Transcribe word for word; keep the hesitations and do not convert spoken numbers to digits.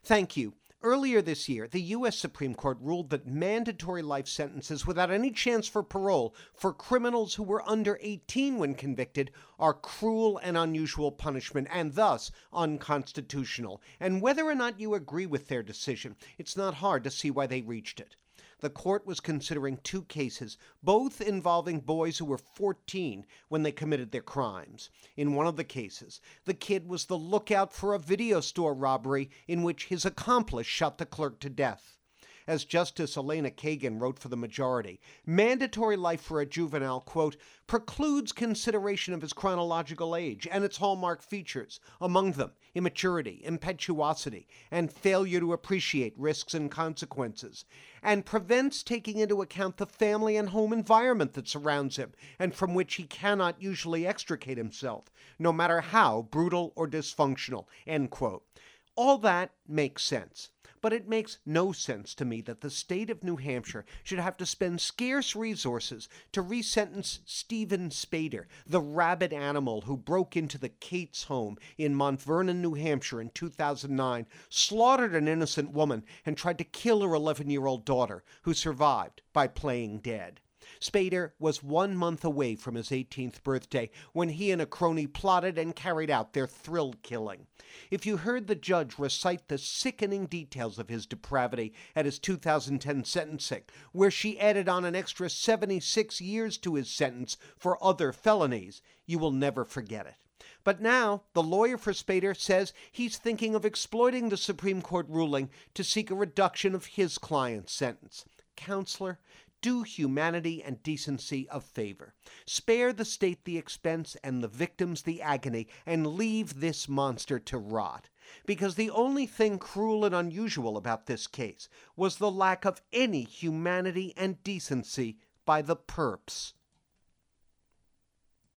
Thank you. Earlier this year, the U S Supreme Court ruled that mandatory life sentences without any chance for parole for criminals who were under eighteen when convicted are cruel and unusual punishment and thus unconstitutional. And whether or not you agree with their decision, it's not hard to see why they reached it. The court was considering two cases, both involving boys who were fourteen when they committed their crimes. In one of the cases, the kid was the lookout for a video store robbery in which his accomplice shot the clerk to death. As Justice Elena Kagan wrote for the majority, mandatory life for a juvenile, quote, precludes consideration of his chronological age and its hallmark features, among them immaturity, impetuosity, and failure to appreciate risks and consequences, and prevents taking into account the family and home environment that surrounds him and from which he cannot usually extricate himself, no matter how brutal or dysfunctional, end quote. All that makes sense. But it makes no sense to me that the state of New Hampshire should have to spend scarce resources to resentence Steven Spader, the rabid animal who broke into the Cates home in Mount Vernon, New Hampshire in two thousand nine, slaughtered an innocent woman, and tried to kill her eleven-year-old daughter, who survived by playing dead. Spader was one month away from his eighteenth birthday when he and a crony plotted and carried out their thrill killing. If you heard the judge recite the sickening details of his depravity at his two thousand ten sentencing, where she added on an extra seventy-six years to his sentence for other felonies, you will never forget it. But now, the lawyer for Spader says he's thinking of exploiting the Supreme Court ruling to seek a reduction of his client's sentence. Counselor, do humanity and decency a favor. Spare the state the expense and the victims the agony, and leave this monster to rot. Because the only thing cruel and unusual about this case was the lack of any humanity and decency by the perps.